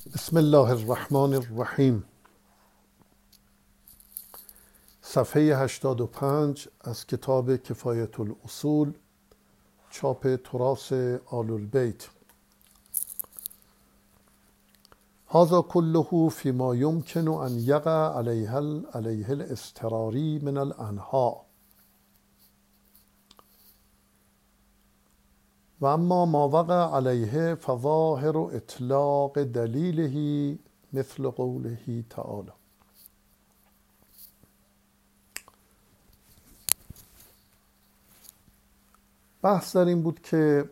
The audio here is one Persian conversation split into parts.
بسم الله الرحمن الرحیم. صفحه 85 از کتاب کفایت الاصول، چاپ تراث آل البیت. هذا كله فيما يمكن أن يقع عليه الاضطراری من الأنحاء، و اما ما وقع عليه فظاهر اطلاق دلیله مثل قوله تعالی. بحث در این بود که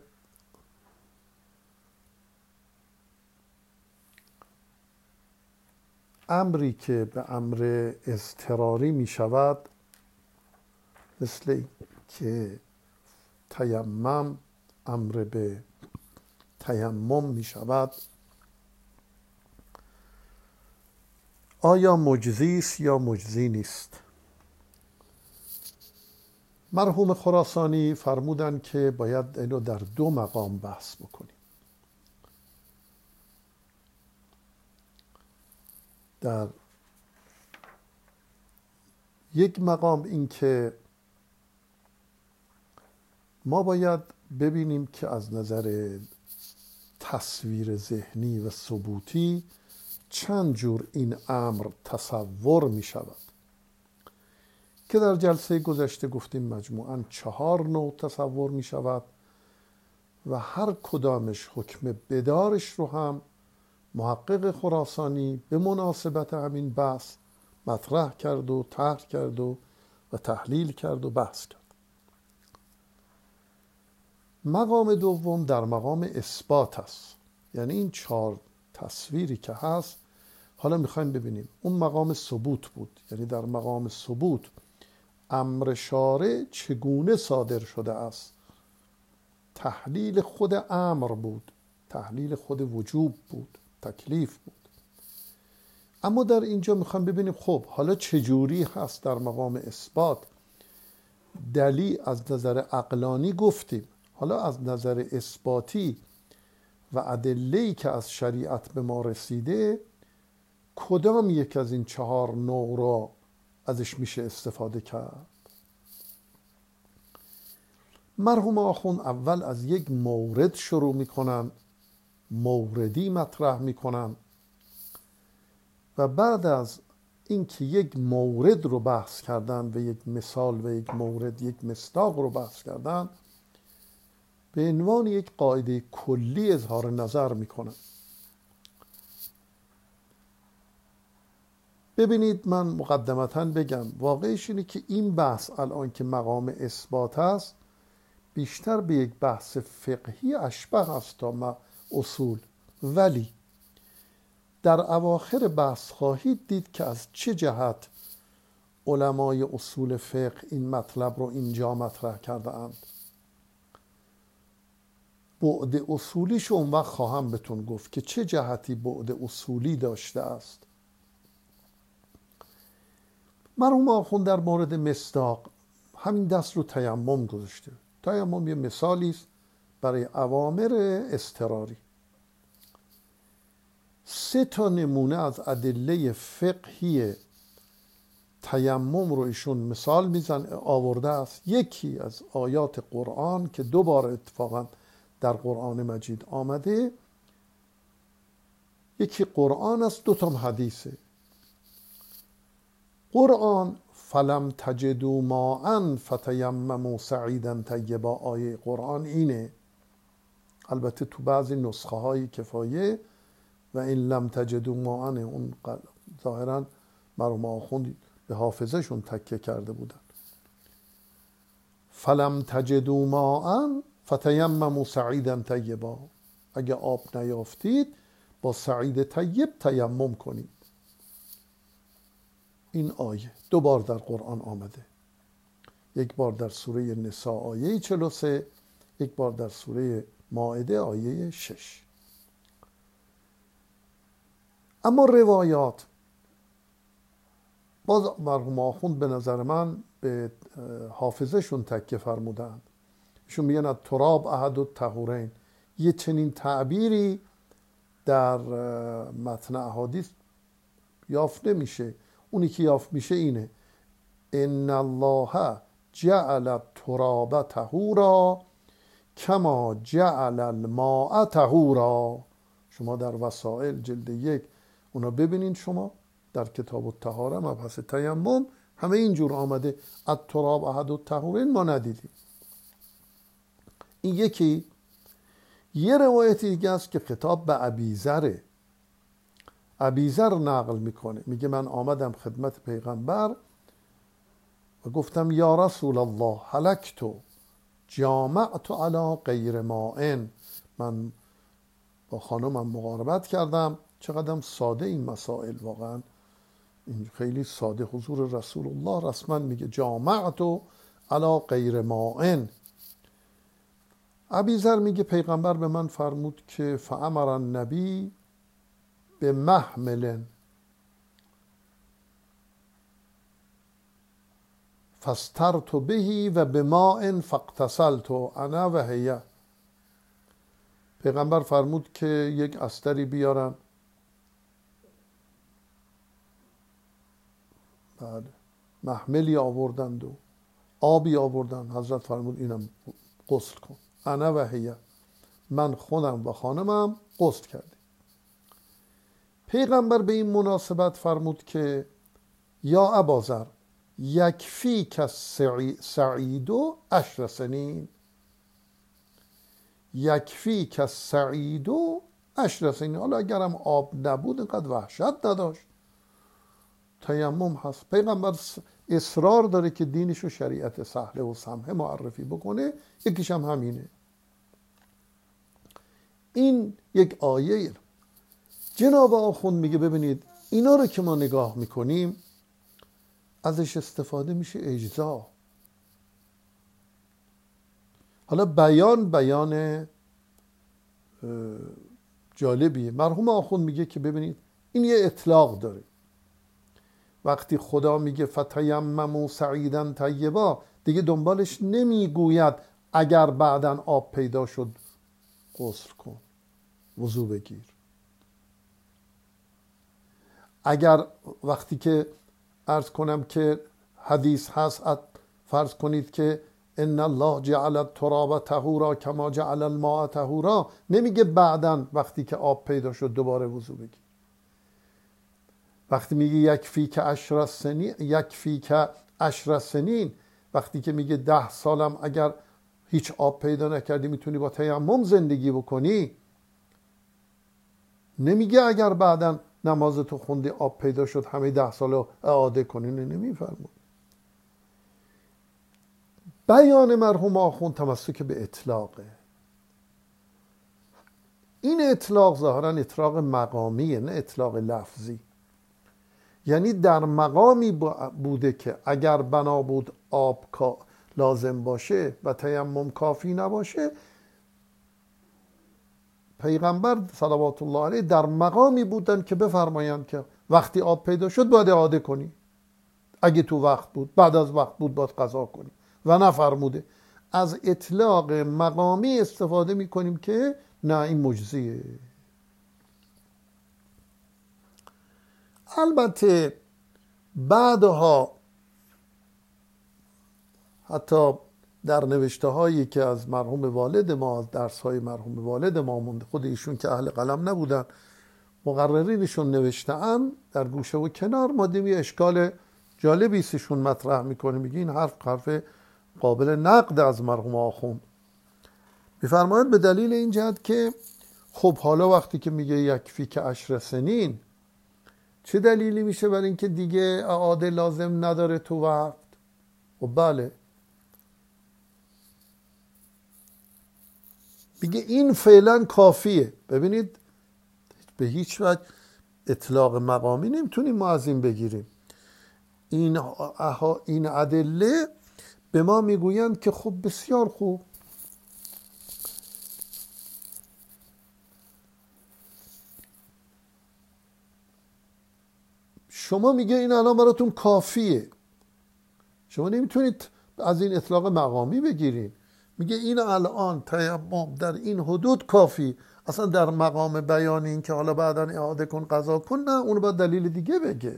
امری که به امر اضطراری می شود، مثل که تیمم امر به تیمم می شود، آیا مجزی است یا مجزی نیست؟ مرحوم خراسانی فرمودند که باید اینو در دو مقام بحث بکنیم. در یک مقام این که ما باید ببینیم که از نظر تصویر ذهنی و ثبوتی چند جور این امر تصور می شود، که در جلسه گذشته گفتیم مجموعاً 4 نوع تصور می شود و هر کدامش حکم بدارش رو هم محقق خراسانی به مناسبت همین بحث مطرح کرد و طرح کرد و تحلیل کرد و بحث کرد. مقام دوم در مقام اثبات است، یعنی این 4 تصویری که هست حالا میخوایم ببینیم. اون مقام ثبوت بود، یعنی در مقام ثبوت امر شارع چگونه صادر شده است، تحلیل خود امر بود، تحلیل خود وجوب بود، تکلیف بود. اما در اینجا میخوایم ببینیم خب حالا چجوری هست در مقام اثبات. دلیل از نظر عقلانی گفتیم، حالا از نظر اثباتی و ادله‌ای که از شریعت به ما رسیده، کدام یک از این 4 نوع را ازش میشه استفاده کرد؟ مرحوم آخوند اول از یک مورد شروع میکنن، موردی مطرح میکنن، و بعد از اینکه یک مورد رو بحث کردن و یک مثال و یک مورد، یک مصداق رو بحث کردن، به عنوان یک قاعده کلی اظهار نظر میکنن. ببینید، من مقدمتاً بگم واقعش اینه که این بحث الان که مقام اثبات است بیشتر به یک بحث فقهی اشبه است تا اصول، ولی در اواخر بحث خواهید دید که از چه جهت علمای اصول فقه این مطلب رو اینجا مطرح کرده اند. بعد اصولیش اون وقت خواهم بهتون گفت که چه جهتی بعد اصولی داشته است. مرحوم آخوند در مورد مصداق همین دست رو تیمم گذاشته. تیمم یه مثالی است برای اوامر اضطراری. 3 تا نمونه از ادله فقهی تیمم رو ایشون مثال آورده است. یکی از آیات قرآن که 2 بار اتفاقا در قرآن مجید آمده، یکی قرآن است، 2 تا حدیثه. قرآن فلم تجدوا ماء فتیمموا صعیدا طیبا، آیه قرآن اینه. البته تو بعضی نسخه های کفایه و این لم تجدوا ماء اون ظاهرا مرحوم آخوند به حافظشون تکیه کرده بودن. فلم تجدوا ماء فتیمموا صعیدا طیبا، اگه آب نیافتید با صعید طیب تیمم کنید. این آیه 2 بار در قرآن آمده، یک بار در سوره نساء آیه 43، یک بار در سوره مائده آیه 6. اما روایات باز مرحوم آخوند به نظر من به حافظشون تکیه فرمودن. ایشون میگن تراب احد الطهورین، یه چنین تعبیری در متن احادیث یافت نمیشه. اونی که یافت میشه اینه: ان الله جعل التراب طهورا کما جعل الماء طهورا. شما در وسائل جلد 1 اونا ببینین، شما در کتاب الطهاره مبحث تیمم همه اینجور آمده. التراب احد الطهورین ما ندیدیم. این یکی. یه روایتی دیگه است که خطاب به ابیذره. ابیذر نقل میکنه، میگه من آمدم خدمت پیغمبر و گفتم یا رسول الله هلکتو جامعت علی غیر ماء. من با خانمم مقاربت کردم. چقدر ساده این مسائل، واقعا این خیلی ساده. حضور رسول الله رسما میگه جامعتو علی غیر ماء. ابیذر میگه پیغمبر به من فرمود که فامر النبی به محمل فاسترت بهی و به ماء فاغتسلت انا و هی. پیغمبر فرمود که یک استری بیارن، بعد محملی آوردند و آبی آوردن. حضرت فرمود اینم غسل کن. انا و هی، من خودم و خانمم غسل کردیم. پیغمبر به این مناسبت فرمود که یا اباذر یکفی که سعید و 10 سنین. یکفی که سعید و 10 سنین. حالا اگرم آب نبود اینقدر وحشت نداشت، تیمم هست. پیغمبر اصرار داره که دینش و شریعت سهله و سمحه معرفی بکنه. یکیش هم همینه. این یک آیه. جناب آخوند میگه ببینید اینا رو که ما نگاه میکنیم ازش استفاده میشه اجزا. حالا بیان جالبیه. مرحوم آخوند میگه که ببینید این یه اطلاق داره. وقتی خدا میگه فتیمموا صعیدا طیبا، دیگه دنبالش نمیگوید اگر بعداً آب پیدا شد غسل کن، وضو بگیر. اگر وقتی که عرض کنم که حدیث هست، فرض کنید که ان الله جعل التراب طهورا کما جعل الماء طهورا، نمیگه بعداً وقتی که آب پیدا شد دوباره وضو بگیر. وقتی میگه یکفی که 10 سنین، وقتی که میگه 10 سالم اگر هیچ آب پیدا نکردی میتونی با تیمم زندگی بکنی، نمیگه اگر بعداً نمازتو خوندی آب پیدا شد همه 10 سال اعاده کنی. نمیفرمود. بیان مرحوم آخوند تمسک به اطلاقه. این اطلاق ظاهرا اطلاق مقامیه، نه اطلاق لفظی. یعنی در مقامی بوده که اگر بنا بود آب لازم باشه و تیمم کافی نباشه، پیغمبر صلوات الله علیه در مقامی بودن که بفرمایند که وقتی آب پیدا شد باید اعاده کنی. اگه تو وقت بود، بعد از وقت بود باید قضا کنی، و نفرموده. از اطلاق مقامی استفاده میکنیم که نه این مجزیه. البته بعدها حتی در نوشته هایی که از مرحوم والد ما، از درس های مرحوم والد ما مونده، خود ایشون که اهل قلم نبودن، مقررینشون نوشته‌اند، در گوشه و کنار ما دیدیم اشکال جالبی ایشون مطرح میکنه. میگه این حرف قابل نقد از مرحوم آخوند. میفرماید به دلیل این جهت که خب حالا وقتی که میگه یکفی که 10 سنین، چه دلیلی میشه برای اینکه دیگه اعاده لازم نداره تو وقت؟ و بله، میگه این فعلا کافیه. ببینید به هیچ وجه اطلاق مقامی نمیتونیم ما از این بگیریم. این ادله به ما میگویند که خب بسیار خوب، شما میگه این الان براتون کافیه، شما نمیتونید از این اطلاق مقامی بگیرید. میگه این الان تیمم در این حدود کافی، اصلا در مقام بیان این که حالا بعدا اعاده کن قضا کن، نه، اون باید دلیل دیگه بگه.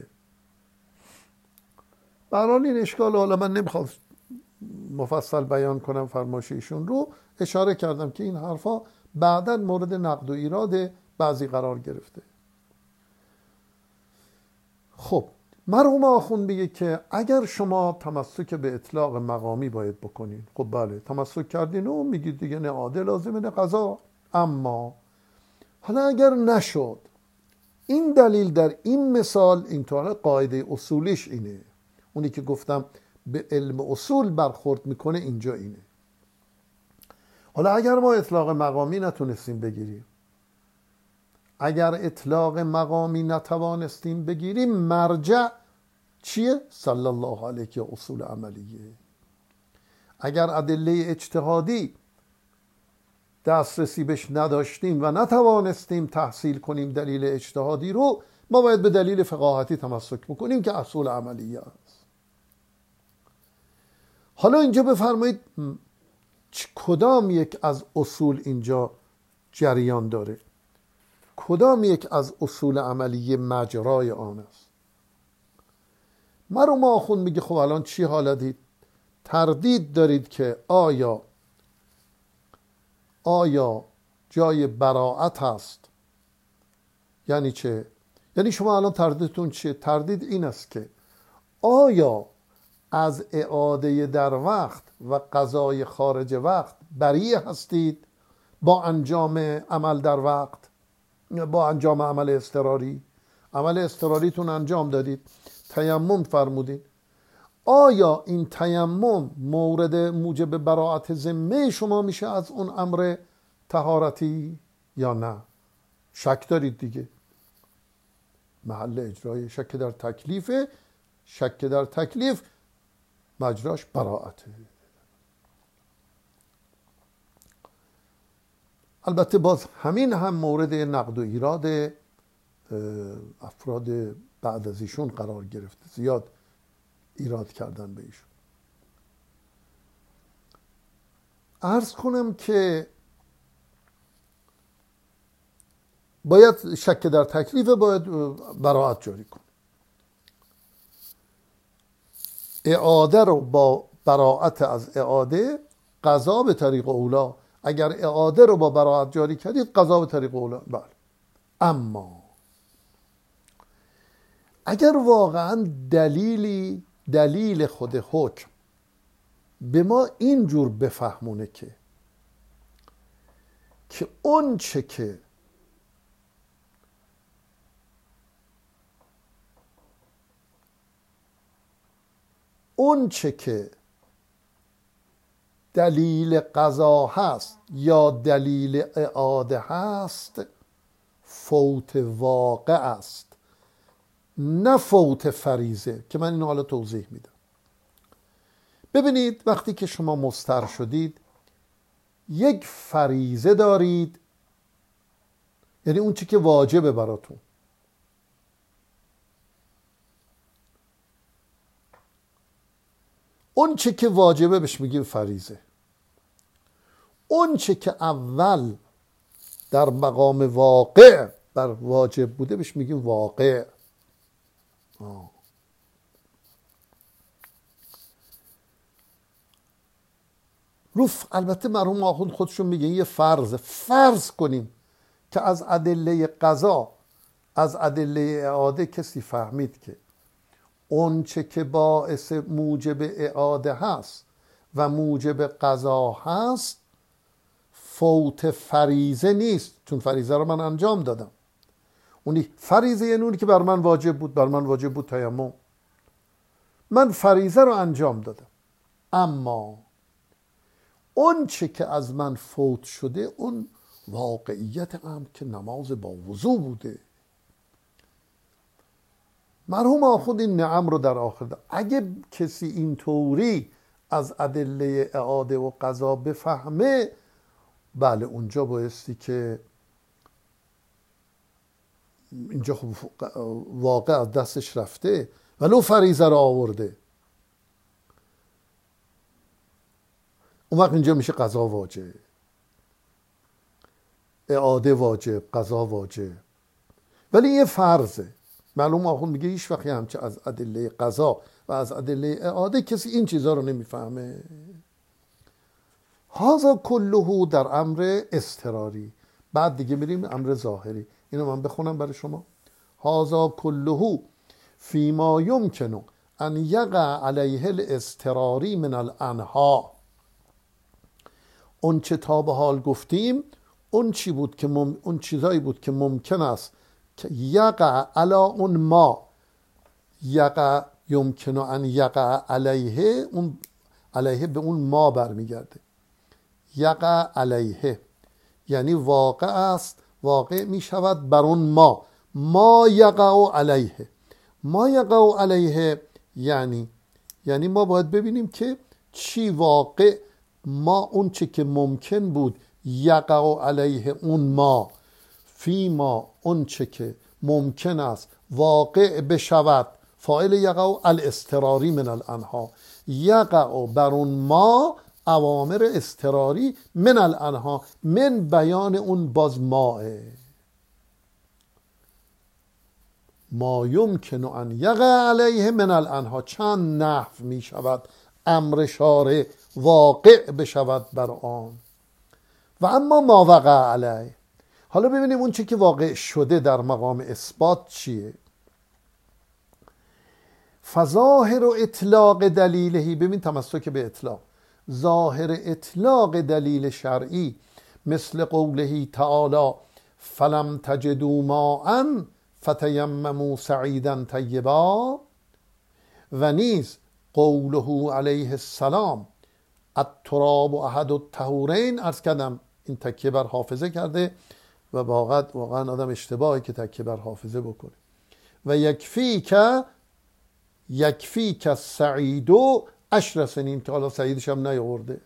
به هر حال این اشکال، حالا من نمیخوام مفصل بیان کنم فرمایش ایشون رو، اشاره کردم که این حرفا بعدا مورد نقد و ایراد بعضی قرار گرفته. خب مرحوم آخوند میگه که اگر شما تمسک به اطلاق مقامی باید بکنین، خب بله تمسک کردین و میگید دیگه نه عاده لازمه نه قضا، اما حالا اگر نشد، این دلیل در این مثال اینطور، قاعده اصولیش اینه، اونی که گفتم به علم اصول برخورد میکنه اینجا اینه. حالا اگر ما اطلاق مقامی نتونستیم بگیریم، اگر اطلاق مقامی نتوانستیم بگیریم، مرجع چیه؟ صلی الله علیه اصول عملیه. اگر ادله اجتهادی دسترسی بهش نداشتیم و نتوانستیم تحصیل کنیم دلیل اجتهادی رو، ما باید به دلیل فقاهتی تمسک بکنیم که اصول عملیه است. حالا اینجا بفرمایید کدام یک از اصول اینجا جریان داره؟ کدام یک از اصول عملی مجرای آن است؟ مرحوم آخوند میگه خب الان چی حالتید؟ تردید دارید که آیا جای براعت هست؟ یعنی چه؟ یعنی شما الان تردیدتون چیه؟ تردید این است که آیا از اعاده در وقت و قضای خارج وقت بری هستید با انجام عمل در وقت، با انجام عمل اضطراری؟ عمل اضطراریتون انجام دادید، تیمم فرمودید، آیا این تیمم مورد موجب براعت ذمه شما میشه از اون امر طهارتی یا نه؟ شک دارید دیگه. محل اجرای شک در تکلیفه، شک در تکلیف مجراش براعته. البته باز همین هم مورد نقد و ایراد افراد بعد از ایشون قرار گرفته، زیاد ایراد کردن به ایشون. عرض کنم که باید شک در تکلیف، باید براعت جاری کن. اعاده رو با براعت از اعاده، قضا به طریق اولا. اگر اعاده رو با براعت جاری کردید، قضا به طریق اولا. بله. اما اگر واقعا دلیل خود حکم به ما اینجور بفهمونه که اون چه که دلیل قضا هست یا دلیل اعاده هست فوت واقع است، نه فوت فریضه، که من اینو حالا توضیح میدم. ببینید وقتی که شما مضطر شدید، یک فریضه دارید، یعنی اون چی که واجبه براتون. اون چی که واجبه بهش میگیم فریضه. اون چی که اول در مقام واقع بر واجب بوده بهش میگیم واقع. البته مرحوم آخوند خودشون میگه یه فرض کنیم که از ادله قضا، از ادله اعاده کسی فهمید که اون چه که باعث موجب اعاده هست و موجب قضا هست فوت فریضه نیست، چون فریضه رو من انجام دادم. اونی فریضه یعنی اونی که بر من واجب بود تیمم. من فریضه رو انجام دادم، اما اون چه که از من فوت شده اون واقعیت امر که نماز با وضو بوده. مرحوم آخوند این نعم رو در آخر داد. اگه کسی این طوری از ادله اعاده و قضا بفهمه، بله اونجا بایستی که اینجا خب واقع از دستش رفته ولو فریضه رو آورده. اون وقت اینجا میشه قضا واجب، اعاده واجب، قضا واجب. ولی یه فرضه، معلوم آخوند میگه هیچ وقتی همچه از ادله قضا و از ادله اعاده کسی این چیزها رو نمیفهمه. هذا کله در امر اضطراری. بعد دیگه میریم امر ظاهری. اینو من بخونم برای شما. هذا کله فیما یمکن ان یقع علیه الاضطراری من الانها. اون چه تا به حال گفتیم اون چی بود که اون چیزایی بود که ممکن است که یقع علا اون ما، یقع یمکن ان یقع علیه، اون علیه به اون ما برمیگرده. یقع علیه یعنی واقع است، واقع می شود بر اون ما یقع علیه. ما یقع علیه یعنی ما باید ببینیم که چی واقع، ما اون چه که ممکن بود یقع علیه اون ما، فی ما اون چه که ممکن است واقع بشود، فاعل یقع الاضطراری من الانها، یقع بر اون ما اوامر اضطراری من الانها، من بیان اون باز ماه، ما یمکن ان یقع علیه من الانها. چند نحو می شود امر شارع واقع بشود بر آن. و اما ما وقع علیه، حالا ببینیم اون چی که واقع شده در مقام اثبات چیه. فظاهر و اطلاق دلیلهی، ببین تمسک به اطلاق، ظاهر اطلاق دلیل شرعی مثل قوله تعالی فلم تجدوا ماء فتیمموا صعیدا طیبا، و نیز قوله علیه السلام التراب احد الطهورین. عرض کردم این تکیه بر حافظه کرده و واقعا آدم اشتباهی که تکیه بر حافظه بکنه. و یکفی که سعیدو 10 سنین، که حالا سعیدش هم نیاورده،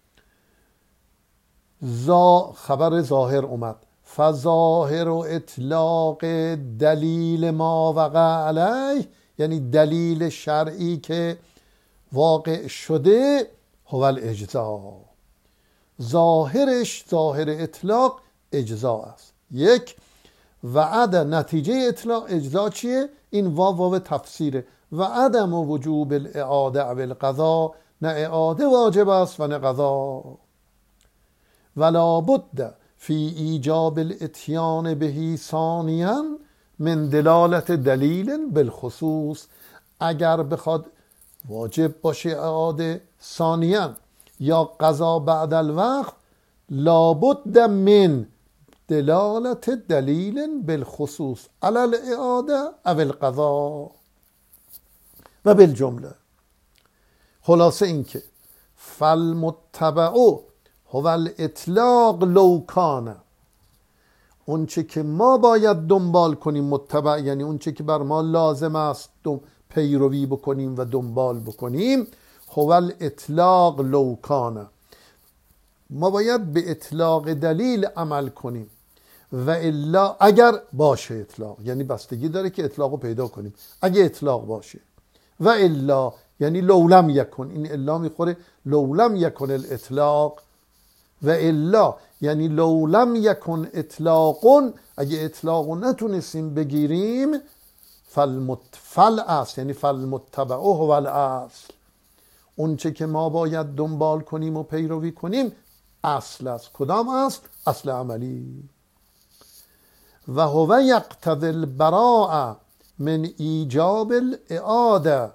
خبر ظاهر اومد. فظاهر و اطلاق دلیل ما وقع علیه یعنی دلیل شرعی که واقع شده، هو الاجزا. ظاهرش، ظاهر اطلاق اجزا است. یک و عدم نتیجه اطلاق اجزا چیه؟ این واو تفسیره. و عدم وجوب الاعاده او القضا، نه اعاده واجب است و نه قضا. ولا بد فی ایجاب الاتیان بهی ثانیا من دلالت دلیل بالخصوص. اگر بخواد واجب باشه اعاده ثانیا یا قضا بعد الوقت، لابد من دلالت دلیل بالخصوص علی الاعاده او القضا. و بالجمله خلاصه این که فالمتبع هو الاطلاق لو کان، اون چه که ما باید دنبال کنیم، متبع یعنی اون چه که بر ما لازم است پیروی بکنیم و دنبال بکنیم، هو الاطلاق لو کان، ما باید به اطلاق دلیل عمل کنیم. و الا اگر باشه اطلاق، یعنی بستگی داره که اطلاق رو پیدا کنیم، اگه اطلاق باشه. و الا یعنی لولم یکن، این الا میخوره لولم یکن الاطلاق. و الا یعنی لولم یکن اطلاقون، اگه اطلاقو نتونستیم بگیریم، فالاصل یعنی فالمتبع هو الاصل، اون چه که ما باید دنبال کنیم و پیروی کنیم اصل است. کدام اصل؟ اصل عملی. و هو یقتضی البراء من ایجاب الاعاده،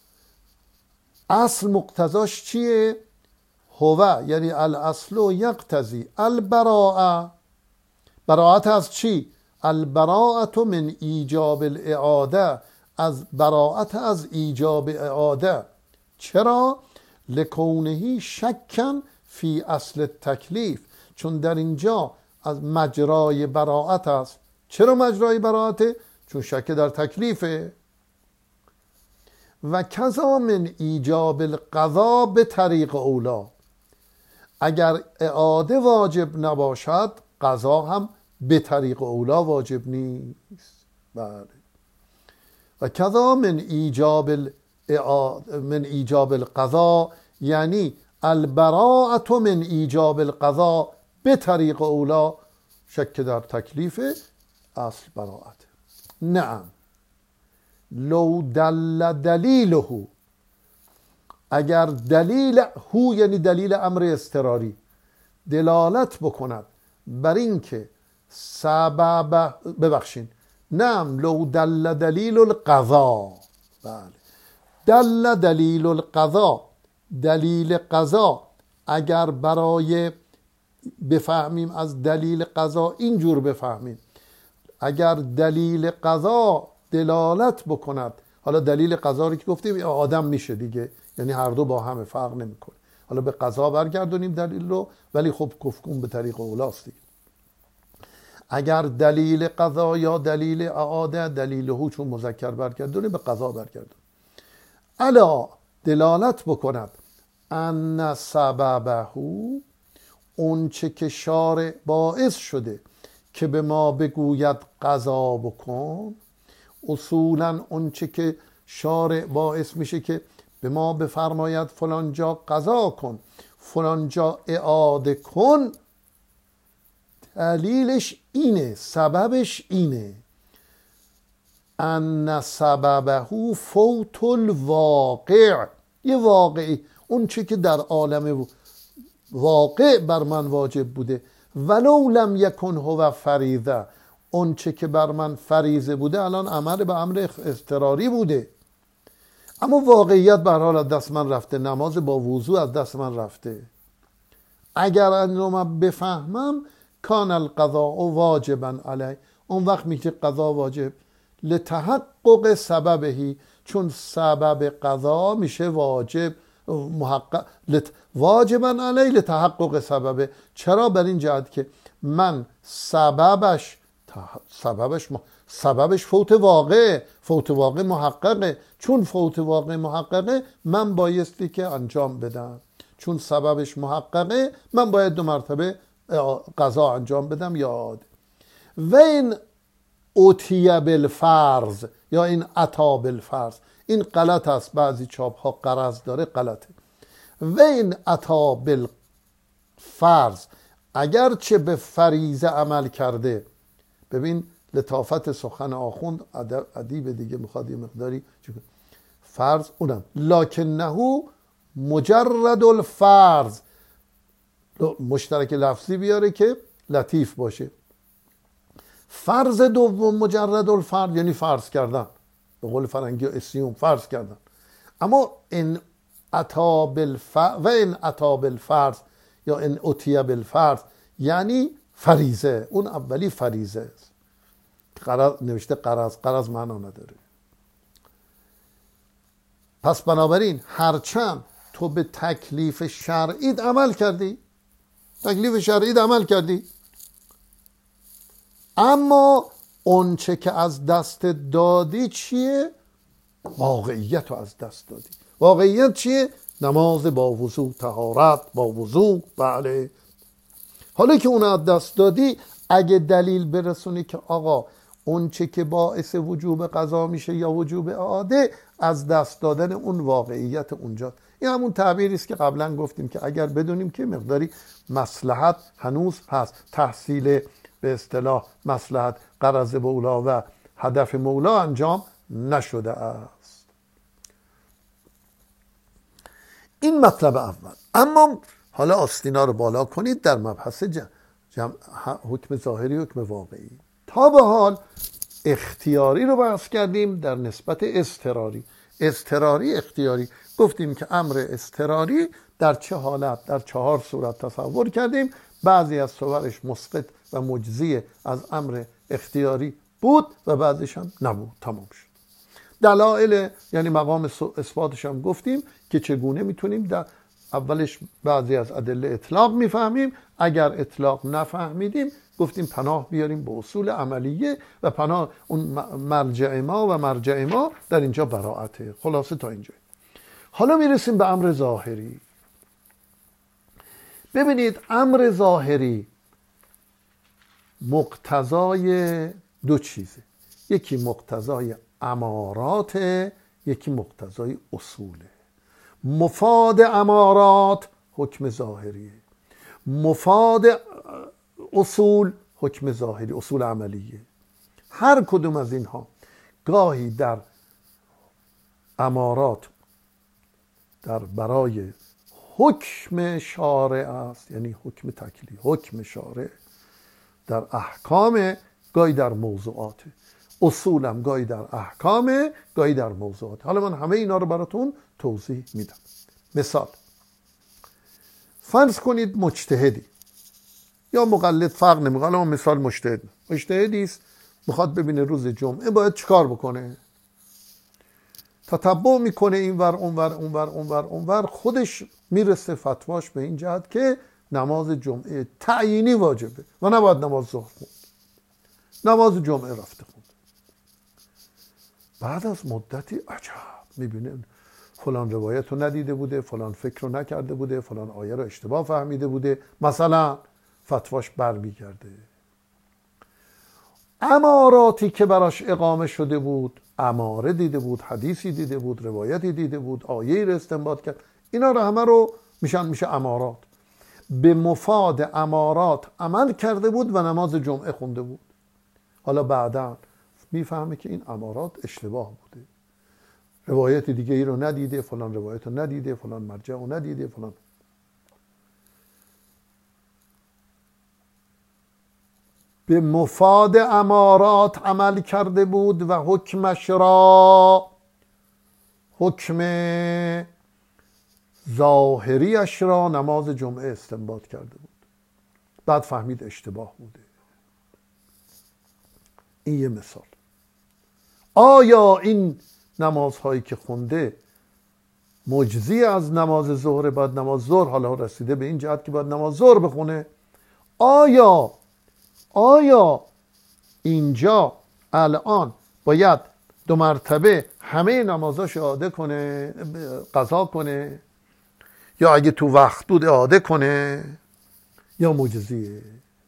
اصل مقتضاش چیه؟ هو یعنی الاصل یقتضی البراء، براءت از چی؟ البراءت من ایجاب الاعاده، از براءت از ایجاب اعاده. چرا؟ لکونه شکن فی اصل تکلیف، چون در اینجا از مجرای براءت است. چرا مجرای براءته؟ چون شک در تکلیفه. و کذا من ایجاب القضا به طریق اولا، اگر اعاده واجب نباشد قضا هم به طریق اولا واجب نیست. بله. و کذا من ایجاب القضا یعنی البراءة من ایجاب القضا به طریق اولا، شک در تکلیف اصل براءت. نعم لو دل دلیله، اگر دلیل هو یعنی دلیل امر اضطراری دلالت بکند بر این که سبب، ببخشین، نعم لو دل دلیل القضا، بله دل دلیل القضا، دلیل قضا اگر برای بفهمیم از دلیل قضا اینجور بفهمیم، اگر دلیل قضا دلالت بکند، حالا دلیل قضا رو که گفتیم آدم میشه دیگه، یعنی هر دو با هم فرق نمیکنه، حالا به قضا برگردونیم دلیل رو، ولی خب کفکون به طریق اولاست دیگه. اگر دلیل قضا یا دلیل اعاده، دلیل هو چون مذکر برگردونیم به قضا برگردونیم، الا دلالت بکند ان سببه، اون چه که شارع باعث شده که به ما بگوید قضا بکن، اصولا اون چه که شارع باعث میشه که به ما بفرماید فلان جا قضا کن، فلان جا اعاده کن، دلیلش اینه، سببش اینه، ان سببه فوت الواقع، یه واقعی، اون چه که در عالم واقع بر من واجب بوده، ولو لم یکن هو فریضه، اون چه که بر من فریضه بوده الان عمل به امر اضطراری بوده، اما واقعیت به هر حال از دست من رفته، نماز با وضو از دست من رفته. اگر این رو من بفهمم کان القضاء واجبا علی، اون وقت میشه قضا واجب، لتحقق سببهی، چون سبب قضا میشه واجب محقق، واجبا علی لتحقق سببه، چرا؟ بر این جهت که من سببش فوت واقع، فوت واقع محققه، چون فوت واقع محققه من بایستی که انجام بدم، چون سببش محققه من باید 2 مرتبه قضا انجام بدم یا عاده. و این اوتیه بالفرض یا این عطا بالفرض، این غلط است، بعضی چاپ ها قرض داره، غلطه. و این عطا بالفرض، اگرچه به فریضه عمل کرده، ببین لطافت سخن آخوند، ادیب دیگه میخواد یه مقداری فرض اونم، لکنه مجرد الفرض، مشترک لفظی بیاره که لطیف باشه. فرض دوم مجرد الفرض یعنی فرض کردن، به قول فرنگی اسیوم، فرض کردن. اما این عطا بالفرض و این عطا بالفرض یا این عطیه بالفرض یعنی فریضه، اون اولی فریضه است. نوشته قرض معنا نداره. پس بنابراین هرچند تو به تکلیف شرعی عمل کردی، تکلیف شرعی عمل کردی، اما اون چه که از دست دادی چیه؟ واقعیت رو از دست دادی. واقعیت چیه؟ نماز با وضو، طهارت با وضو، بله. حالا که اون از دست دادی، اگه دلیل برسونی که آقا اون چه که باعث وجوب قضا میشه یا وجوب اعاده، از دست دادن اون واقعیت اونجا. این همون تعبیری است که قبلا گفتیم که اگر بدونیم که مقداری مصلحت هنوز هست، تحصیل به اصطلاح مصلحت غرض مولا و هدف مولا انجام نشده است. این مطلب اول. اما حالا آستینا رو بالا کنید در مبحث حکم ظاهری و حکم واقعی. تا به حال اختیاری رو بحث کردیم در نسبت اضطراری، اختیاری. گفتیم که امر اضطراری در چه حالت، در 4 صورت تصور کردیم. بعضی از صورش مسقط و مجزی از امر اختیاری بود و بعضیش هم نبود، تمام شد. دلایل یعنی مقام اثباتش هم گفتیم که چگونه میتونیم در اولش بعضی از ادله اطلاق میفهمیم، اگر اطلاق نفهمیدیم گفتیم پناه بیاریم به اصول عملیه و پناه اون مرجع ما در اینجا براعته. خلاصه تا اینجا. حالا میرسیم به امر ظاهری. ببینید امر ظاهری مقتضای 2 چیزه، یکی مقتضای امارات، یکی مقتضای اصوله. مفاد امارات حکم ظاهریه. مفاد اصول حکم ظاهری، اصول عملیه. هر کدوم از اینها گاهی در امارات در برای حکم شارع است، یعنی حکم تکلیف، حکم شارع در احکام، گاهی در موضوعات. اصولم گاهی در احکام، گاهی در موضوعات. حالا من همه اینا رو براتون توضیح میدم. مثال، فرض کنید مجتهدی یا مقلد، فرق نمیکنه. حالا مثال مجتهدی است، میخواد ببینه روز جمعه باید چیکار بکنه، تتبع میکنه اینور اونور اونور اونور اونور، خودش میرسه فتواش به این جهت که نماز جمعه تعیینی واجبه و نباید نماز ظهر خوند. نماز جمعه رفته خوند. بعد از مدتی عجب میبینه فلان روایت رو ندیده بوده، فلان فکر رو نکرده بوده، فلان آیه رو اشتباه فهمیده بوده، مثلا فتواش برمیگرده. اماراتی که براش اقامه شده بود، اماره دیده بود، حدیثی دیده بود، روایتی دیده بود، آیه‌ای رو استنباط کرد، اینا رو همه رو میشه امارات. به مفاد امارات عمل کرده بود و نماز جمعه خونده بود. حالا بعدا میفهمه که این امارات اشتباه بوده، روایت دیگه ای رو ندیده، فلان روایت رو ندیده، فلان مرجع رو ندیده، فلان. به مفاد امارات عمل کرده بود و حکمش را، حکم ظاهریش را نماز جمعه استنباط کرده بود. بعد فهمید اشتباه بوده. این یه مثال. آیا این نمازهایی که خونده مجزی از نماز ظهر؟ بعد نماز ظهر حالا رسیده به این جهت که باید نماز ظهر بخونه. آیا اینجا الان باید 2 مرتبه همه نمازاش اعاده کنه، قضا کنه، یا اگه تو وقت بود اعاده کنه، یا مجزیه؟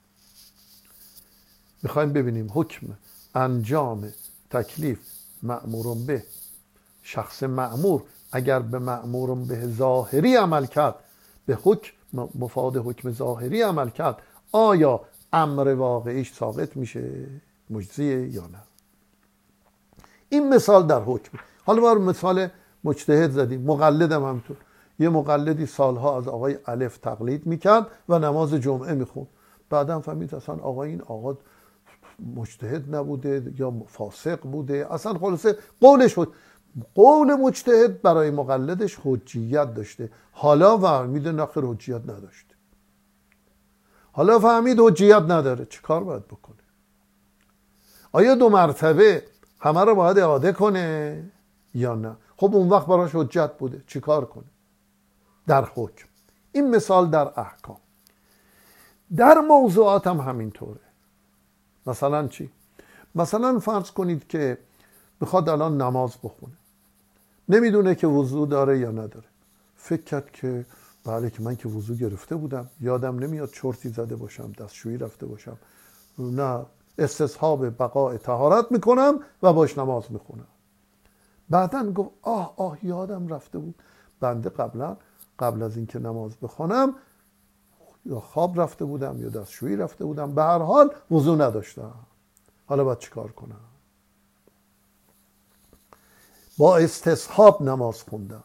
میخوایم ببینیم حکم انجام تکلیف مأمورون به، شخص مأمور اگر به مأمورون به ظاهری عمل کرد، به حکم مفاد حکم ظاهری عمل کرد، آیا امر واقعیش ساقط میشه، مجزیه یا نه؟ این مثال در حکم. حالا ما مثال مجتهد زدیم. مقلدم همینطور. یه مقلدی سالها از آقای الف تقلید میکرد و نماز جمعه میخوند. بعدم فهمید اصلا این آقا مجتهد نبوده یا فاسق بوده. اصلا خلاصه قولش بود. قول مجتهد برای مقلدش حجیت داشته. حالا فهمید نخیر حجیت نداشته. حالا فهمید حجیت نداره. چه کار باید بکنه؟ آیا 2 مرتبه همه رو باید اعاده کنه یا نه؟ خب اون وقت براش حجت بوده. چه کار کنه؟ در حکم. این مثال در احکام. در موضوعات هم همینطوره. مثلا چی؟ مثلا فرض کنید که میخواد الان نماز بخونه، نمیدونه که وضو داره یا نداره. فکر کرد که بله که من که وضو گرفته بودم، یادم نمیاد چرتی زده باشم، دستشویی رفته باشم، نه، استصحاب بقاء طهارت میکنم و باش نماز میخونم. بعدن گفت آه یادم رفته بود، بنده قبل از اینکه نماز بخونم یا خواب رفته بودم یا دستشویی رفته بودم، به هر حال وضو نداشتم. حالا باید چیکار کنم؟ با استصحاب نماز خوندم.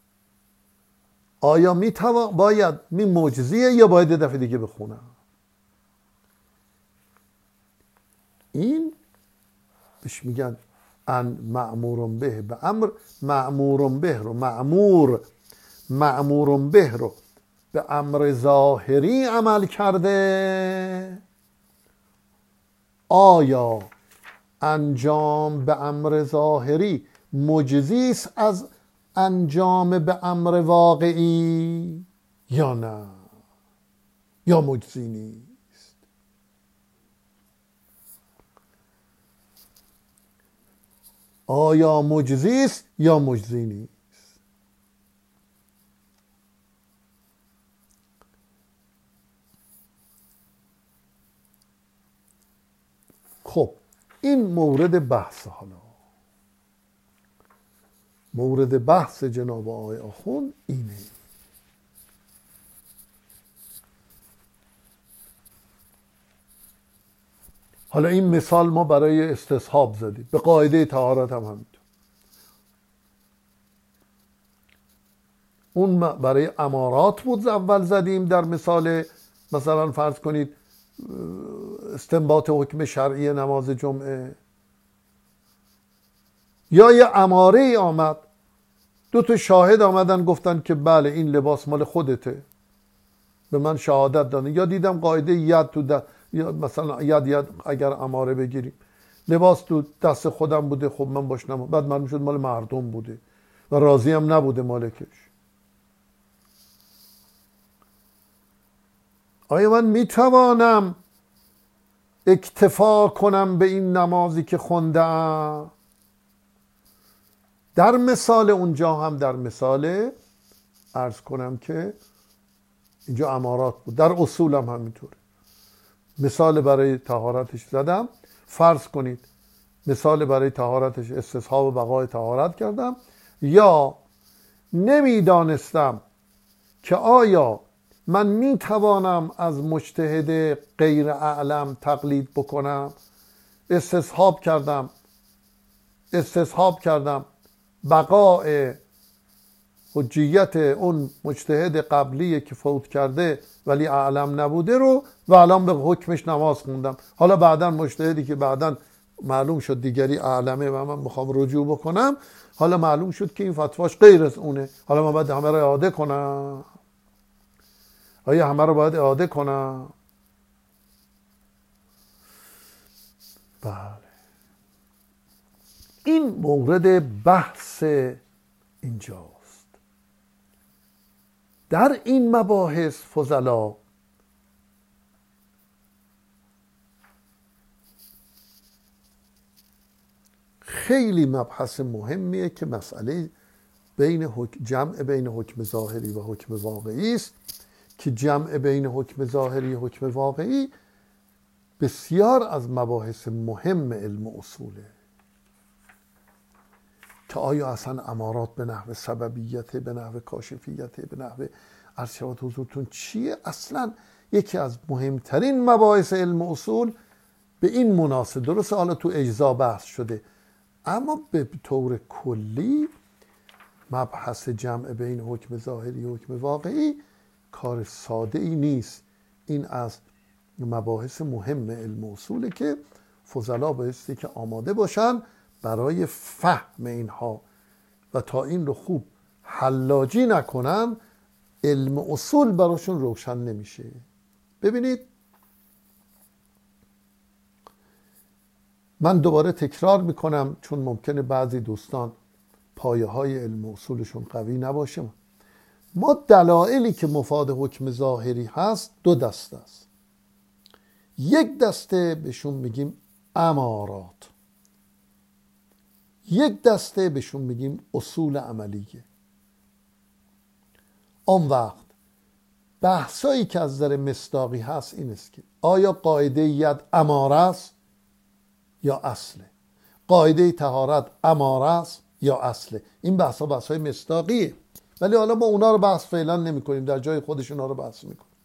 آیا باید مجزیه یا باید دفعه دیگه بخونم؟ این بهش میگن مأمورون به امر. مأمورون به رو مأمورون به رو به امر ظاهری عمل کرده. آیا انجام به امر ظاهری مجزی است از انجام به امر واقعی یا نه، یا مجزی نیست؟ آیا مجزی است یا مجزی نیست؟ خب این مورد بحث. حالا مورد بحث جناب آقای آخوند اینه. حالا این مثال ما برای استصحاب زدیم، به قاعده طهارت هم همینطور. اون برای امارات بود اول زدیم در مثال، مثلا فرض کنید استنباط حکم شرعی نماز جمعه، یا یه اماره ای آمد، دو تا شاهد آمدن گفتن که بله این لباس مال خودته، به من شهادت دادن، یا دیدم قاعده ید تو یا مثلا ید اگر اماره بگیریم، لباس تو دست خودم بوده، خب من باش نمون، بعد معلوم شد مال مردم بوده و راضی هم نبوده مالکش. آیا من میتوانم اکتفا کنم به این نمازی که خوندم؟ در مثال اونجا هم، در مثال عرض کنم که اینجا امارات بود، در اصول هم همینطوره. مثال برای طهارتش زدم، فرض کنید مثال برای طهارتش استصحاب و بقای طهارت کردم، یا نمیدانستم که آیا من میتوانم از مجتهد غیر اعلم تقلید بکنم، استصحاب کردم بقای حجیت اون مجتهد قبلی که فوت کرده ولی اعلم نبوده رو و الان به حکمش نماز خوندم. حالا بعداً مجتهدی که بعداً معلوم شد دیگری اعلمه و من میخوام رجوع بکنم، حالا معلوم شد که این فتواش غیر از اونه، حالا من باید همه رو اعاده کنم؟ آیا همه رو باید اعاده کنم؟ بله، این مورد بحث اینجاست. در این مباحث فضلا خیلی مبحث مهمیه که مسئله جمع بین حکم ظاهری و حکم واقعی است، که جمع بین حکم ظاهری و حکم واقعی بسیار از مباحث مهم علم اصوله، که آیا اصلا امارات به نحو سببیت، به نحو کاشفیت، به نحو عرض شود حضورتون چیه؟ اصلا یکی از مهمترین مباحث علم اصول به این مناسب. درسته حالا تو اجزا بحث شده، اما به طور کلی مبحث جمع بین حکم ظاهری و حکم واقعی کار ساده ای نیست. این از مباحث مهم علم اصوله که فضلا بایستی که آماده باشن برای فهم اینها، و تا این رو خوب حلاجی نکنن علم اصول براشون روشن نمیشه. ببینید، من دوباره تکرار میکنم چون ممکنه بعضی دوستان پایه های علم اصولشون قوی نباشه. ما دلایلی که مفاد حکم ظاهری هست دو دسته است. یک دسته بهشون میگیم امارات، یک دسته بهشون میگیم اصول عملیه. آن وقت بحثایی که از نظر مصداقی هست این است که آیا قاعده ید اماره است یا اصله، قاعده طهارت اماره است یا اصله. این بحث های مصداقیه، ولی حالا ما اونا رو بحث فعلا نمی کنیم، در جای خودش اونا رو بحث می کنیم.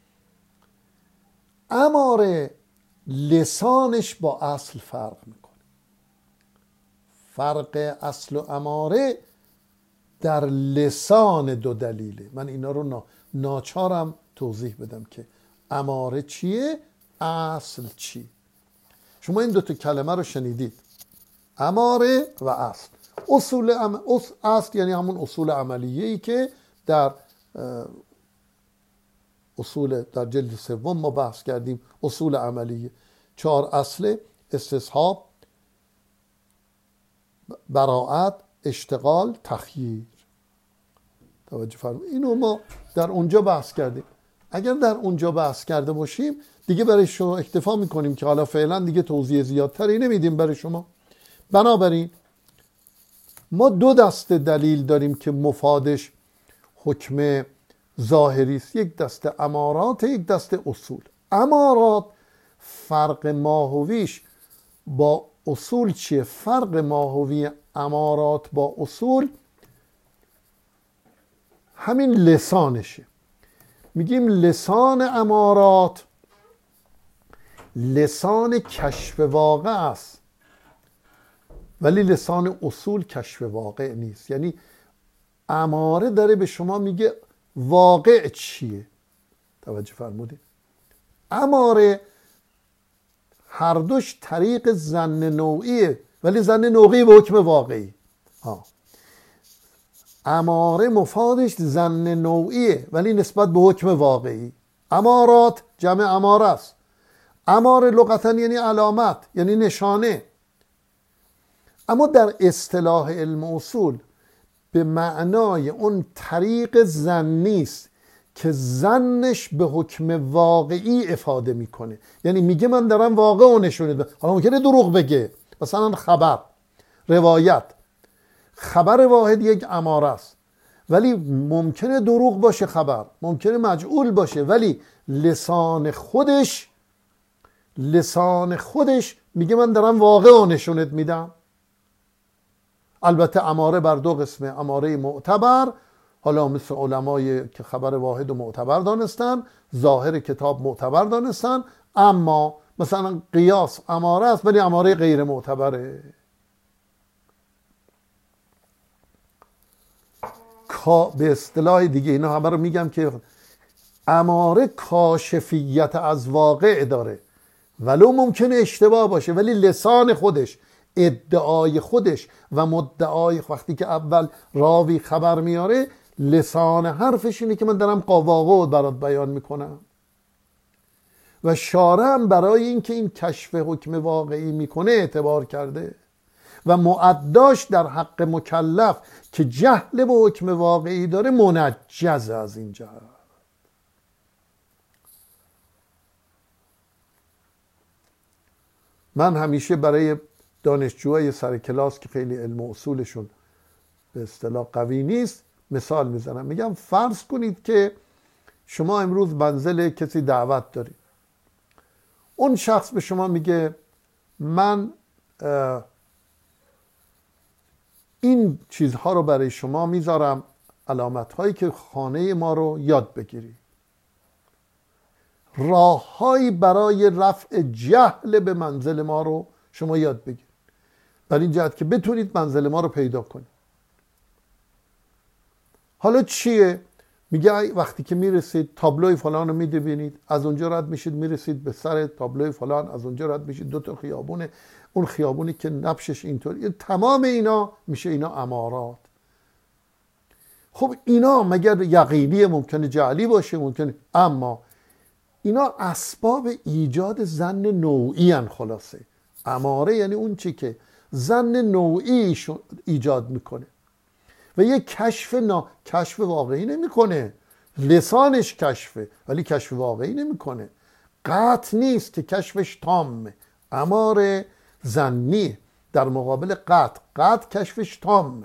اماره لسانش با اصل فرق میکنه. فرق اصل و اماره در لسان دو دلیله. من اینا رو ناچارم توضیح بدم که اماره چیه، اصل چی. شما این دوتا کلمه رو شنیدید، اماره و اصل. اصل یعنی همون اصول عملیه‌ای که در اصول در جلد سوم ما بحث کردیم. اصول عملیه 4 اصل: استصحاب، براءت، اشتغال، تخییر. توجه فرمایید، اینو ما در اونجا بحث کردیم. اگر در اونجا بحث کرده باشیم دیگه برای شما اکتفا میکنیم که حالا فعلا دیگه توضیح زیادتری نمیدیم برای شما. بنابراین ما دو دسته دلیل داریم که مفادش حکم ظاهری است. یک دسته امارات، یک دسته اصول. امارات فرق ماهویش با اصول چیه؟ فرق ماهوی امارات با اصول همین لسانشه. میگیم لسان امارات لسان کشف واقع است، ولی لسان اصول کشف واقع نیست. یعنی اماره داره به شما میگه واقع چیه. توجه فرمودید؟ اماره هر دوش طریق ظن نوعیه، ولی ظن نوعی به حکم واقعی. اماره مفادش ظن نوعیه، ولی نسبت به حکم واقعی. امارات جمع اماره است. اماره لغتا یعنی علامت، یعنی نشانه. اما در اصطلاح علم اصول به معنای اون طریق ظنی است که ظنش به حکم واقعی افاده میکنه. یعنی میگه من دارم واقع رو نشون میدم. حالا ممکنه دروغ بگه، مثلا خبر، روایت، خبر واحد یک اماره است، ولی ممکنه دروغ باشه، خبر ممکنه مجعول باشه، ولی لسان خودش میگه من دارم واقع رو نشونت میدم. البته اماره بر دو قسمه، اماره معتبر، حالا مثل علمای که خبر واحد و معتبر دانستن، ظاهر کتاب معتبر دانستن، اما مثلا قیاس اماره است ولی اماره غیر معتبره. به اصطلاح دیگه اینا همه رو میگم که اماره کاشفیت از واقع داره، ولو ممکنه اشتباه باشه، ولی لسان خودش، ادعای خودش و مدعای، وقتی که اول راوی خبر میاره لسان حرفش اینه که من دارم واقع برات بیان میکنم. و شارع هم برای اینکه این کشف حکم واقعی میکنه اعتبار کرده و معداش در حق مکلف که جهل به حکم واقعی داره منجز از این جهت. من همیشه برای دانشجوهای سر کلاس که خیلی علم و اصولشون به اصطلاح قوی نیست مثال میزنم. میگم فرض کنید که شما امروز منزل کسی دعوت دارید. اون شخص به شما میگه من این چیزها رو برای شما میذارم، علامت هایی که خانه ما رو یاد بگیری، راههایی برای رفع جهل به منزل ما رو شما یاد بگیرید، برای این جهت که بتونید منزل ما رو پیدا کنید. حالا چیه؟ میگه وقتی که میرسید تابلوی فلان رو میبینید، از اونجا رد میشید میرسید به سر تابلوی فلان، از اونجا رد میشید 2 تا خیابونه، اون خیابونی که نبشش اینطوری، تمام اینا میشه اینا امارات. خب اینا مگر یقینی؟ ممکنه جعلی باشه، ممکنه، اما اینا اسباب ایجاد ظن نوعی ان. خلاصه اماره یعنی اون چی که ظن نوعی ایجاد میکنه و یه کشف واقعی نمیکنه. لسانش کشفه ولی کشف واقعی نمیکنه. قطع نیست که کشفش تامه. اماره ظنی در مقابل قطع کشفش تامه.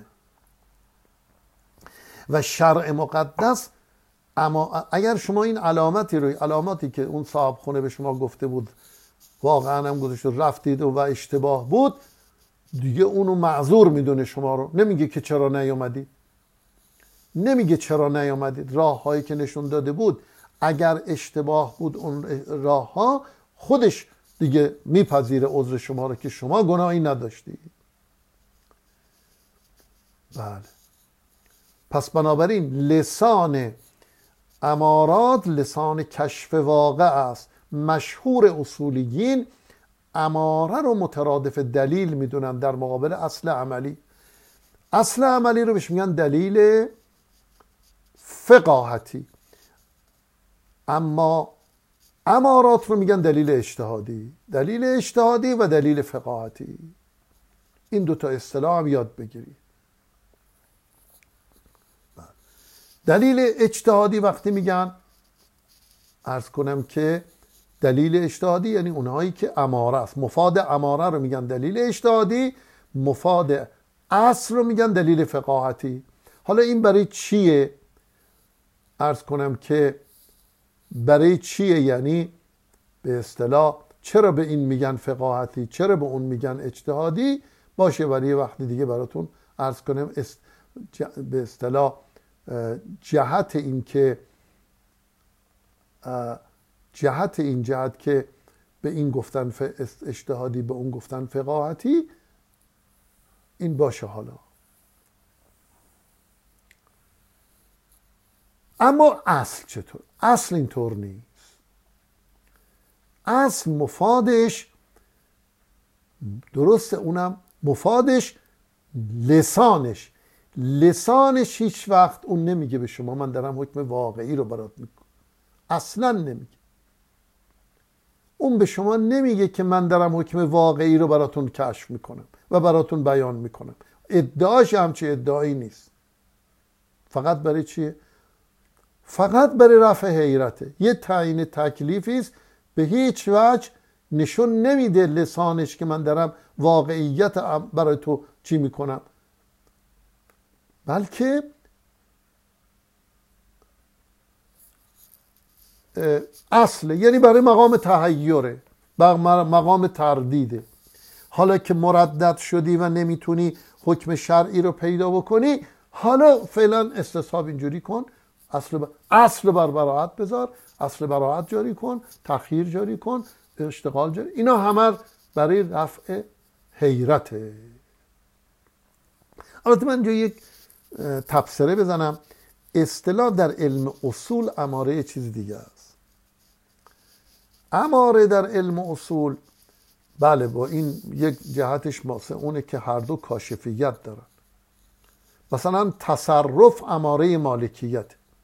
و شرع مقدس، اما اگر شما این علاماتی که اون صاحب خونه به شما گفته بود واقعا هم گذاشت رفتید و اشتباه بود، دیگه اونو معذور میدونه شما رو، نمیگه که چرا نیامدید. راه هایی که نشون داده بود اگر اشتباه بود اون راه ها، خودش دیگه میپذیره عذر شما رو که شما گناهی نداشتید. بله. پس بنابراین لسان امارات لسان کشف واقع است. مشهور اصولیین اماره رو مترادف دلیل میدونن در مقابل اصل عملی. اصل عملی رو بهش میگن دلیل فقاهتی، اما امارات رو میگن دلیل اجتهادی و دلیل فقاهتی. این 2 تا اصطلاح هم یاد بگیری. دلیل اجتهادی وقتی میگن، عرض کنم که دلیل اجتهادی یعنی اونهایی که اماره است، مفاد اماره رو میگن دلیل اجتهادی، مفاد اصل رو میگن دلیل فقاهتی. حالا این برای چیه؟ عرض کنم که برای چیه، یعنی به اصطلاح چرا به این میگن فقاهتی، چرا به اون میگن اجتهادی، باشه برای وقتی دیگه براتون عرض کنم به اصطلاح جهت این که به به این گفتن اجتهادی، به اون گفتن فقاهتی، این باشه. حالا اما اصل چطور؟ اصل اینطور نیست. اصل مفادش درسته، اونم مفادش لسانش هیچ وقت اون نمیگه به شما من دارم حکم واقعی رو برات میکنم، اصلا نمیگه. اون به شما نمیگه که من دارم حکم واقعی رو براتون کشف میکنم و براتون بیان میکنم. ادعاش همچه ادعایی نیست. فقط برای چیه؟ فقط برای رفع حیرته. یه تعیین تکلیفی است، به هیچ وجه نشون نمیده لسانش که من دارم واقعیت برای تو چی میکنم، بلکه اصله، یعنی برای مقام تحیره، مقام تردیده. حالا که مردد شدی و نمیتونی حکم شرعی رو پیدا بکنی، حالا فعلا استصحاب اینجوری کن، اصل بر براعت بذار، اصل براعت جاری کن، تخییر جاری کن، اشتغال جاری. اینا همه برای رفع حیرته. البته من اینجا یک تبصره بزنم. اصطلاح در علم اصول اماره یه چیز دیگه است. اماره در علم اصول بله با این یک جهتش واسه اونه که هر دو کاشفیت دارن. مثلا تصرف اماره مالکیت،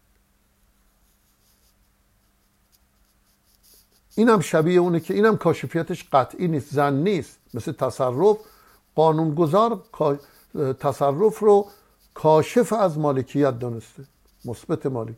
اینم شبیه اونه که اینم کاشفیتش قطعی نیست، زن نیست. مثل تصرف، قانونگذار تصرف رو کاشف از مالکیت دانسته، مثبت مالک.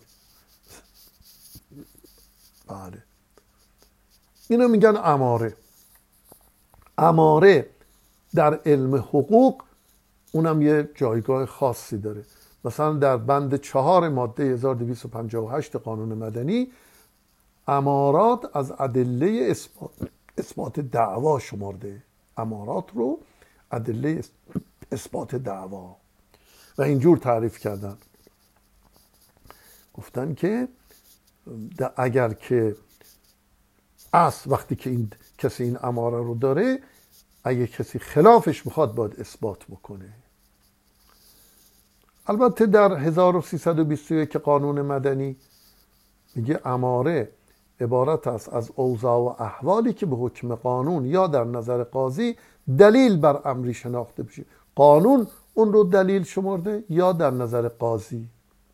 بله اینو میگن اماره. اماره در علم حقوق اونم یه جایگاه خاصی داره. مثلا در بند 4 ماده 1258 قانون مدنی، امارات از ادله اثبات دعوا شمرده. امارات رو ادله اثبات دعوا و اینجور تعریف کردن. گفتن که اگر که وقتی که این کسی این اماره رو داره، اگه کسی خلافش میخواد باید اثبات بکنه. البته در 1321 قانون مدنی میگه اماره عبارت است از اوضاع و احوالی که به حکم قانون یا در نظر قاضی دلیل بر امری شناخته بشه. قانون اون رو دلیل شمرده یا در نظر قاضی.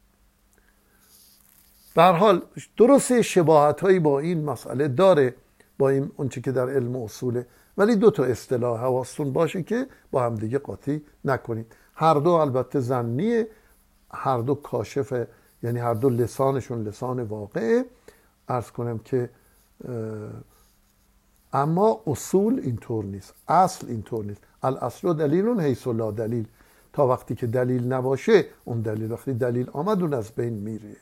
به هر حال درسته شباهت هایی با این مسئله داره، با این اونچه که در علم اصوله، ولی دو تا اصطلاح حواستون باشه که با هم دیگه قاطی نکنید. هر دو البته ظنیه، هر دو کاشفه، یعنی هر دو لسانشون لسان واقعه. عرض کنم که اما اصول اینطور نیست، اصل اینطور نیست. الاصل دلیل حیث لا دلیل. تا وقتی که دلیل نباشه اون دلیل، وقتی دلیل آمد اون از بین میره.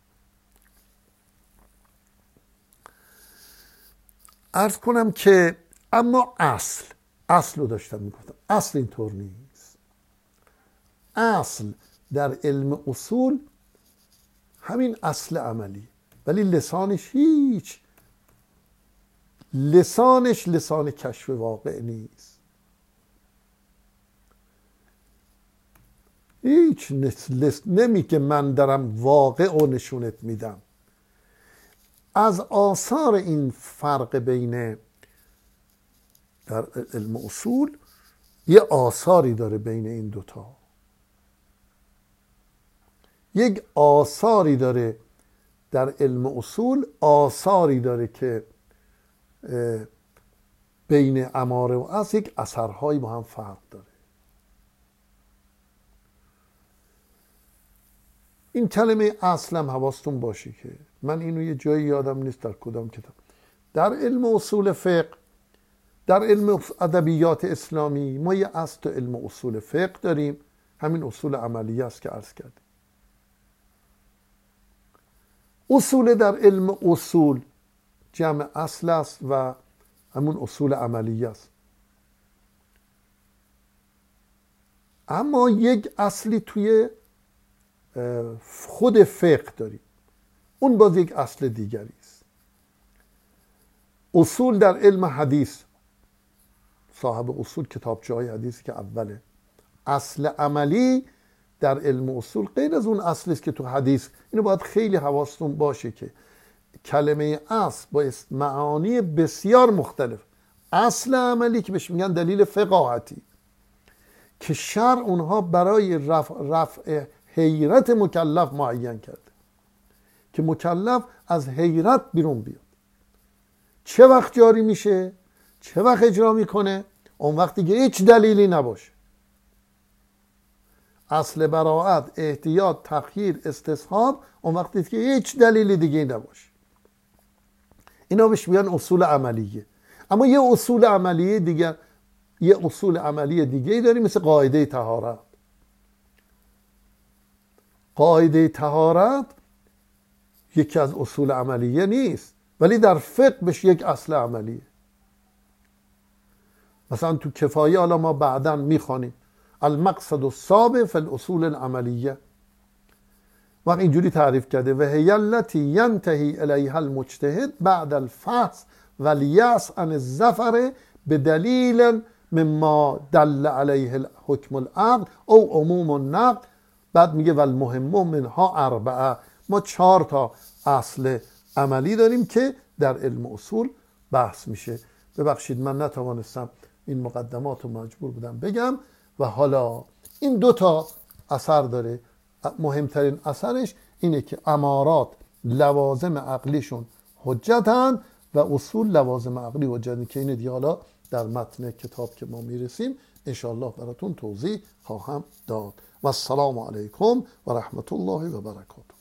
عرض کنم که اما اصل رو داشتم میگفتم، اصل اینطور نیست. اصل در علم اصول همین اصل عملی، ولی لسانش لسان کشف واقع نیست. هیچ نمیگه من دارم واقع رو نشونت میدم. از آثار این فرق بین در علم اصول یه آثاری داره بین این دوتا. یک آثاری داره در علم اصول، آثاری داره که بین اماره و اصل یک اثرهایی با هم فرق داره. این کلمه اصلم حواستون باشه که من اینو یه جایی یادم نیست در کدام کتاب. در علم اصول فقه، در علم ادبیات اسلامی ما یه اصل تو علم اصول فقه داریم، همین اصول عملیه است که عرض کردیم. اصول در علم اصول جمع اصل است و همون اصول عملیه است. اما یک اصلی توی خود فقه داریم، اون باز یک اصل دیگری است. اصول در علم حدیث، صاحب اصول کتابچه‌های حدیثی که اوله. اصل عملی در علم اصول غیر از اون اصلی است که تو حدیث. اینو باید خیلی حواستون باشه که کلمه اصل با معانی بسیار مختلف. اصل عملی که بهش میگن دلیل فقاهتی، که شرع اونها برای رفع حیرت مکلف معین کرده که مکلف از حیرت بیرون بیاد. چه وقت جاری میشه، چه وقت اجرا میکنه، اون وقتی که هیچ دلیلی نباشه. اصل براءت، احتیاط، تخییر، استصحاب، اون وقتی که هیچ دلیلی دیگه نباشه. اینا بهش میگن اصول عملیه. اما یه اصول عملیه دیگه، یه اصول عملی دیگه داریم مثل قاعده طهارت. قاعده طهارت یکی از اصول عملیه نیست، ولی در فقه بهش یک اصل عملیه. مثلا تو کفایه حالا ما بعداً میخوانیم المقصد السابع فی الاصول العملیه، وقت اینجوری تعریف کرده و هی التی ینتهی الیها المجتهد بعد الفحص والیأس عن الظفر بدلیل مما دل علیه حکم العقل او عموم النقل. بعد میگه والمهم منها اربعه. ما 4 تا اصل عملی داریم که در علم اصول بحث میشه. ببخشید من نتوانستم این مقدمات رو مجبور بودم بگم. و حالا این 2 تا اثر داره. مهمترین اثرش اینه که امارات لوازم عقلیشون حجتن و اصول لوازم عقلی حجتن، که این دیگه حالا در متن کتاب که ما میرسیم انشاءالله براتون توضیح خواهم داد. و السلام علیکم و رحمت الله و برکاته.